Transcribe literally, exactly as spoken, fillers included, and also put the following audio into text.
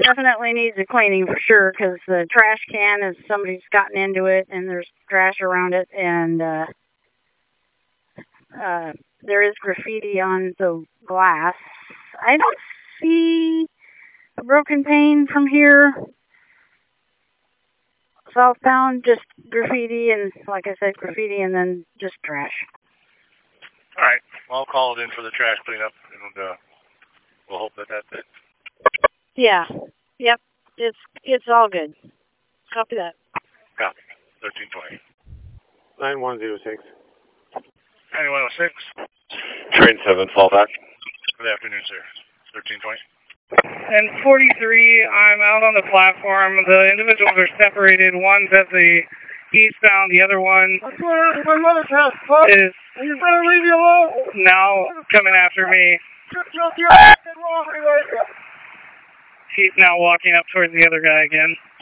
definitely needs a cleaning for sure, because the trash can is somebody's gotten into it and there's trash around it, and uh, uh, there is graffiti on the glass. I don't see a broken pane from here southbound, just graffiti, and like I said, graffiti, and then just trash. All right, well, I'll call it in for the trash cleanup, and uh, we'll hope that that's it. Yeah. Yep. It's it's all good. Copy that. Copy. thirteen twenty. nine one zero six. nine one oh six. Train seven, fallback. Good afternoon, sir. thirteen twenty. And forty-three, I'm out on the platform. The individuals are separated. One's at the eastbound, the other one That's where my mother's house, fuck. is And you're trying to leave me alone. now coming after me. You're, you're, you're wrong. He's now walking up towards the other guy again.